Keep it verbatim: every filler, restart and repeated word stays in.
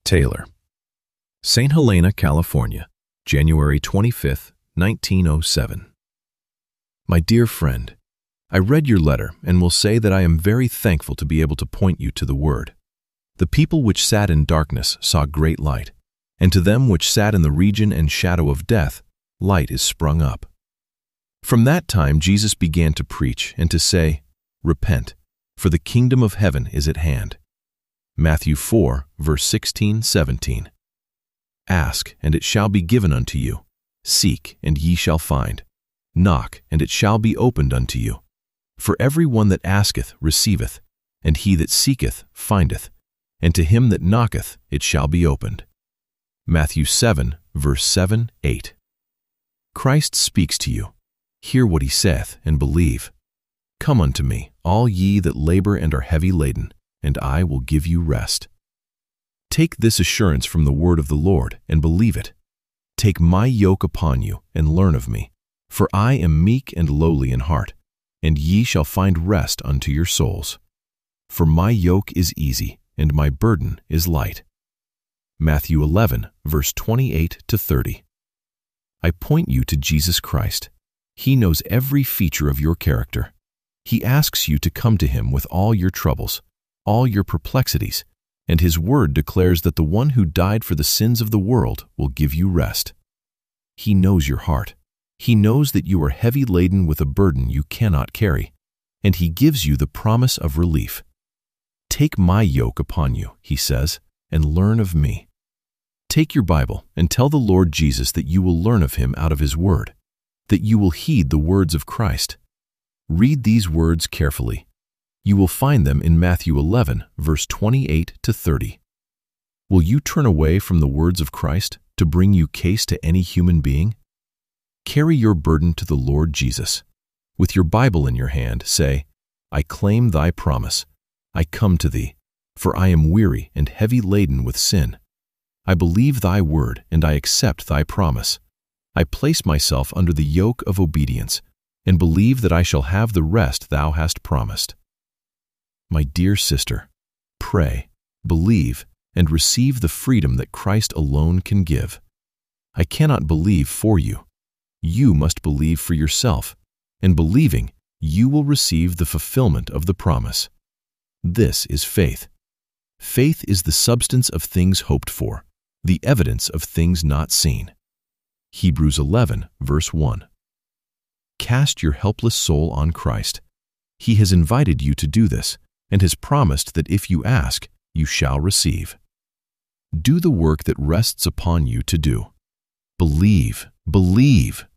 Taylor. Saint Helena, California, January twenty-fifth, nineteen oh seven. My dear friend, I read your letter and will say that I am very thankful to be able to point you to the Word. The people which sat in darkness saw great light, and to them which sat in the region and shadow of death, light is sprung up. From that time Jesus began to preach and to say, Repent, for the kingdom of heaven is at hand. Matthew four, verse sixteen, seventeen. Ask, and it shall be given unto you. Seek, and ye shall find. Knock, and it shall be opened unto you. For every one that asketh receiveth, and he that seeketh findeth, and to him that knocketh it shall be opened. Matthew seven, verse seven, eight. Christ speaks to you. Hear what he saith, and believe. Come unto me, all ye that labor and are heavy laden, and I will give you rest. Take this assurance from the word of the Lord, and believe it. Take my yoke upon you, and learn of me. For I am meek and lowly in heart, and ye shall find rest unto your souls. For my yoke is easy, and my burden is light. Matthew eleven, verse twenty-eight to thirty. I point you to Jesus Christ. He knows every feature of your character. He asks you to come to him with all your troubles, all your perplexities, and his word declares that the one who died for the sins of the world will give you rest. He knows your heart. He knows that you are heavy laden with a burden you cannot carry, and he gives you the promise of relief. Take my yoke upon you, he says, and learn of me. Take your Bible and tell the Lord Jesus that you will learn of him out of his word, that you will heed the words of Christ. Read these words carefully. You will find them in Matthew eleven, verse twenty-eight to thirty. Will you turn away from the words of Christ to bring you case to any human being? Carry your burden to the Lord Jesus. With your Bible in your hand, say, I claim thy promise. I come to thee, for I am weary and heavy laden with sin. I believe thy word, and I accept thy promise. I place myself under the yoke of obedience, and believe that I shall have the rest thou hast promised. My dear sister, pray, believe, and receive the freedom that Christ alone can give. I cannot believe for you. You must believe for yourself, and believing, you will receive the fulfillment of the promise. This is faith. Faith is the substance of things hoped for, the evidence of things not seen. Hebrews eleven, verse one. Cast your helpless soul on Christ. He has invited you to do this, and has promised that if you ask, you shall receive. Do the work that rests upon you to do. Believe, believe,